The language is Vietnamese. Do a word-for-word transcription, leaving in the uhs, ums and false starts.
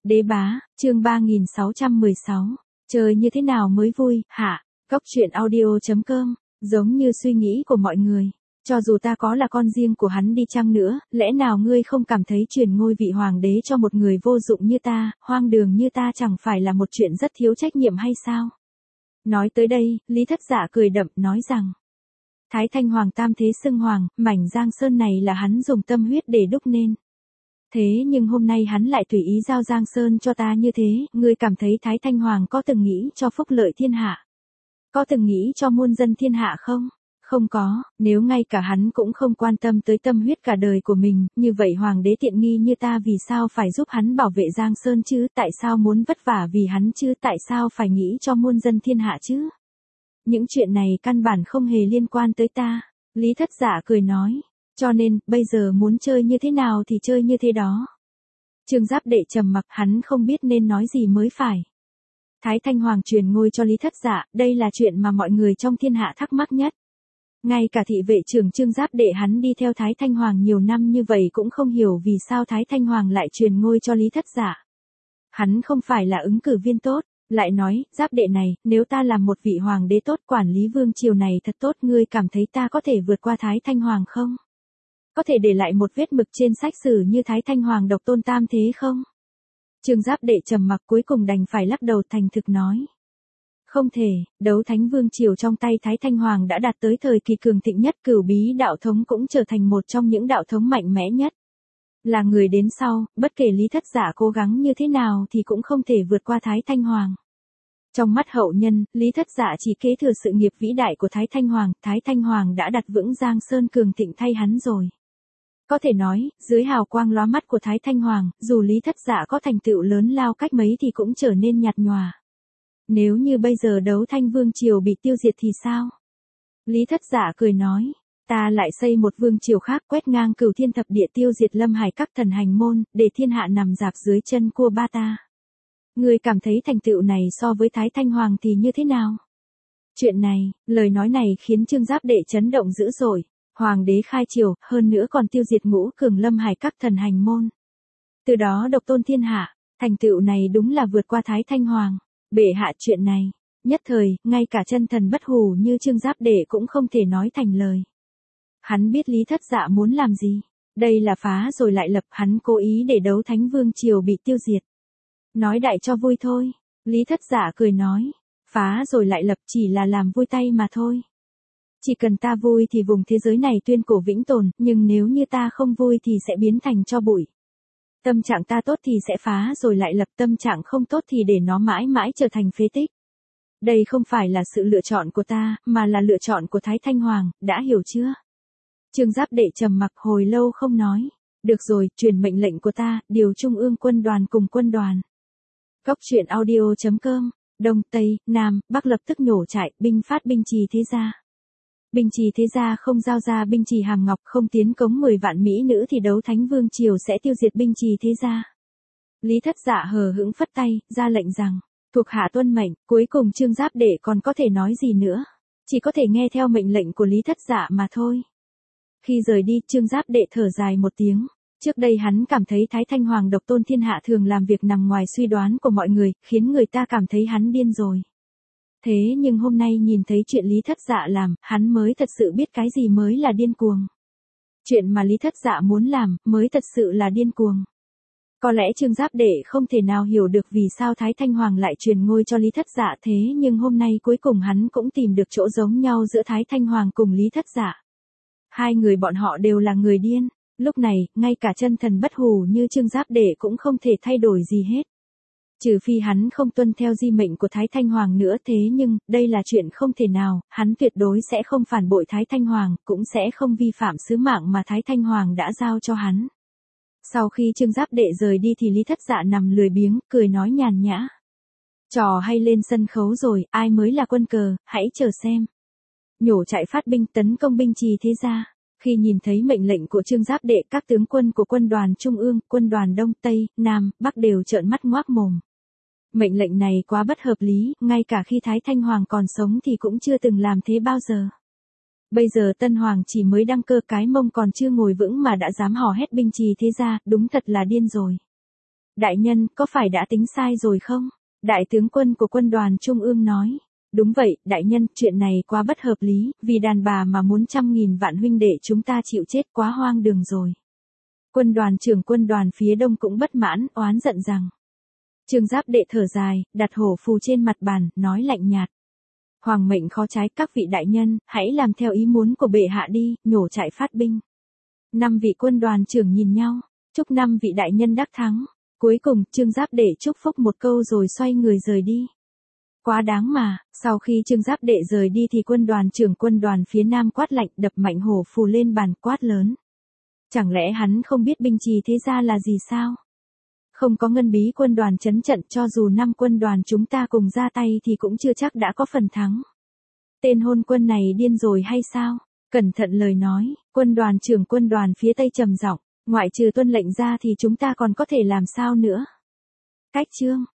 Đế bá, chương ba nghìn sáu trăm mười sáu. Chơi như thế nào mới vui, hả? Cốc truyện audio chấm com, giống như suy nghĩ của mọi người. Cho dù ta có là con riêng của hắn đi chăng nữa, lẽ nào ngươi không cảm thấy truyền ngôi vị hoàng đế cho một người vô dụng như ta, hoang đường như ta chẳng phải là một chuyện rất thiếu trách nhiệm hay sao? Nói tới đây, Lý Thất Dạ cười đậm nói rằng, Thái Thanh Hoàng tam thế xưng hoàng, mảnh Giang Sơn này là hắn dùng tâm huyết để đúc nên. Thế nhưng hôm nay hắn lại tùy ý giao Giang Sơn cho ta như thế, ngươi cảm thấy Thái Thanh Hoàng có từng nghĩ cho phúc lợi thiên hạ? Có từng nghĩ cho muôn dân thiên hạ không? Không có, nếu ngay cả hắn cũng không quan tâm tới tâm huyết cả đời của mình, như vậy hoàng đế tiện nghi như ta vì sao phải giúp hắn bảo vệ Giang Sơn chứ, tại sao muốn vất vả vì hắn chứ, tại sao phải nghĩ cho muôn dân thiên hạ chứ? Những chuyện này căn bản không hề liên quan tới ta. Lý Thất Dạ cười nói, cho nên, bây giờ muốn chơi như thế nào thì chơi như thế đó. Trương Giáp Đệ trầm mặc, hắn không biết nên nói gì mới phải. Thái Thanh Hoàng truyền ngôi cho Lý Thất Dạ, đây là chuyện mà mọi người trong thiên hạ thắc mắc nhất. Ngay cả thị vệ trưởng Trương Giáp Đệ hắn đi theo Thái Thanh Hoàng nhiều năm như vậy cũng không hiểu vì sao Thái Thanh Hoàng lại truyền ngôi cho Lý Thất Dạ. Hắn không phải là ứng cử viên tốt, lại nói, Giáp Đệ này, nếu ta làm một vị hoàng đế tốt, quản lý vương triều này thật tốt, ngươi cảm thấy ta có thể vượt qua Thái Thanh Hoàng không? Có thể để lại một vết mực trên sách sử như Thái Thanh Hoàng độc tôn tam thế không? Trương Giáp Đệ trầm mặc cuối cùng đành phải lắc đầu thành thực nói. Không thể, đấu thánh vương triều trong tay Thái Thanh Hoàng đã đạt tới thời kỳ cường thịnh nhất, Cửu Bí đạo thống cũng trở thành một trong những đạo thống mạnh mẽ nhất. Là người đến sau, bất kể Lý Thất Dạ cố gắng như thế nào thì cũng không thể vượt qua Thái Thanh Hoàng. Trong mắt hậu nhân, Lý Thất Dạ chỉ kế thừa sự nghiệp vĩ đại của Thái Thanh Hoàng, Thái Thanh Hoàng đã đặt vững Giang Sơn cường thịnh thay hắn rồi. Có thể nói, dưới hào quang lóa mắt của Thái Thanh Hoàng, dù Lý Thất Dạ có thành tựu lớn lao cách mấy thì cũng trở nên nhạt nhòa. Nếu như bây giờ đấu Thanh vương triều bị tiêu diệt thì sao? Lý Thất Dạ cười nói, ta lại xây một vương triều khác quét ngang cửu thiên thập địa tiêu diệt Lâm Hải các thần hành môn, để thiên hạ nằm rạp dưới chân cua ba ta. Ngươi cảm thấy thành tựu này so với Thái Thanh Hoàng thì như thế nào? Chuyện này, lời nói này khiến Trương Giáp Đệ chấn động dữ dội. Hoàng đế khai triều, hơn nữa còn tiêu diệt ngũ cường Lâm Hải các thần hành môn. Từ đó độc tôn thiên hạ, thành tựu này đúng là vượt qua Thái Thanh Hoàng. Bệ hạ chuyện này, nhất thời, ngay cả chân thần bất hủ như Trương Giáp Đệ cũng không thể nói thành lời. Hắn biết Lý Thất Dạ muốn làm gì, đây là phá rồi lại lập, hắn cố ý để đấu thánh vương triều bị tiêu diệt. Nói đại cho vui thôi, Lý Thất Dạ cười nói, phá rồi lại lập chỉ là làm vui tay mà thôi. Chỉ cần ta vui thì vùng thế giới này tuyên cổ vĩnh tồn, nhưng nếu như ta không vui thì sẽ biến thành tro bụi. Tâm trạng ta tốt thì sẽ phá rồi lại lập, tâm trạng không tốt thì để nó mãi mãi trở thành phế tích. Đây không phải là sự lựa chọn của ta, mà là lựa chọn của Thái Thanh Hoàng, đã hiểu chưa? Trương Giáp Đệ trầm mặc hồi lâu không nói. Được rồi, truyền mệnh lệnh của ta, điều trung ương quân đoàn cùng quân đoàn. Cốc truyện audio chấm com, Đông, Tây, Nam, Bắc lập tức nhổ trại, binh phát binh trì thế gia. Binh trì thế gia không giao ra binh trì hàm ngọc, không tiến cống mười vạn mỹ nữ thì đấu thánh vương triều sẽ tiêu diệt binh trì thế gia. Lý Thất Dạ hờ hững phất tay, ra lệnh rằng, thuộc hạ tuân mệnh, cuối cùng Trương Giáp Đệ còn có thể nói gì nữa. Chỉ có thể nghe theo mệnh lệnh của Lý Thất Dạ mà thôi. Khi rời đi, Trương Giáp Đệ thở dài một tiếng. Trước đây hắn cảm thấy Thái Thanh Hoàng độc tôn thiên hạ thường làm việc nằm ngoài suy đoán của mọi người, khiến người ta cảm thấy hắn điên rồi. Thế nhưng hôm nay nhìn thấy chuyện Lý Thất Dạ làm, hắn mới thật sự biết cái gì mới là điên cuồng. Chuyện mà Lý Thất Dạ muốn làm, mới thật sự là điên cuồng. Có lẽ Trương Giáp Đệ không thể nào hiểu được vì sao Thái Thanh Hoàng lại truyền ngôi cho Lý Thất Dạ, thế nhưng hôm nay cuối cùng hắn cũng tìm được chỗ giống nhau giữa Thái Thanh Hoàng cùng Lý Thất Dạ. Hai người bọn họ đều là người điên. Lúc này, ngay cả chân thần bất hủ như Trương Giáp Đệ cũng không thể thay đổi gì hết. Trừ phi hắn không tuân theo di mệnh của Thái Thanh Hoàng nữa, thế nhưng, đây là chuyện không thể nào, hắn tuyệt đối sẽ không phản bội Thái Thanh Hoàng, cũng sẽ không vi phạm sứ mạng mà Thái Thanh Hoàng đã giao cho hắn. Sau khi Trương Giáp Đệ rời đi thì Lý Thất Dạ nằm lười biếng, cười nói nhàn nhã. Trò hay lên sân khấu rồi, ai mới là quân cờ, hãy chờ xem. Nhổ trại phát binh tấn công binh trì thế gia. Khi nhìn thấy mệnh lệnh của Trương Giáp Đệ, các tướng quân của quân đoàn Trung ương, quân đoàn Đông, Tây, Nam, Bắc đều trợn mắt ngoác mồm. Mệnh lệnh này quá bất hợp lý, ngay cả khi Thái Thanh Hoàng còn sống thì cũng chưa từng làm thế bao giờ. Bây giờ Tân Hoàng chỉ mới đăng cơ, cái mông còn chưa ngồi vững mà đã dám hò hét binh trì thế gia, đúng thật là điên rồi. Đại nhân, có phải đã tính sai rồi không? Đại tướng quân của quân đoàn Trung ương nói. Đúng vậy, đại nhân, chuyện này quá bất hợp lý, vì đàn bà mà muốn trăm nghìn vạn huynh đệ chúng ta chịu chết quá hoang đường rồi. Quân đoàn trưởng quân đoàn phía đông cũng bất mãn, oán giận rằng. Trương Giáp Đệ thở dài, đặt hổ phù trên mặt bàn, nói lạnh nhạt. Hoàng mệnh khó trái, các vị đại nhân, hãy làm theo ý muốn của bệ hạ đi, nhổ trại phát binh. Năm vị quân đoàn trưởng nhìn nhau, chúc năm vị đại nhân đắc thắng. Cuối cùng, Trương Giáp Đệ chúc phúc một câu rồi xoay người rời đi. Quá đáng mà, sau khi Trương Giáp Đệ rời đi thì quân đoàn trưởng quân đoàn phía nam quát lạnh, đập mạnh hổ phù lên bàn, quát lớn. Chẳng lẽ hắn không biết binh trì thế gia là gì sao? Không có ngân bí quân đoàn chấn trận, cho dù năm quân đoàn chúng ta cùng ra tay thì cũng chưa chắc đã có phần thắng. Tên hôn quân này điên rồi hay sao? Cẩn thận lời nói, quân đoàn trưởng quân đoàn phía tây trầm giọng, ngoại trừ tuân lệnh ra thì chúng ta còn có thể làm sao nữa? Cách chương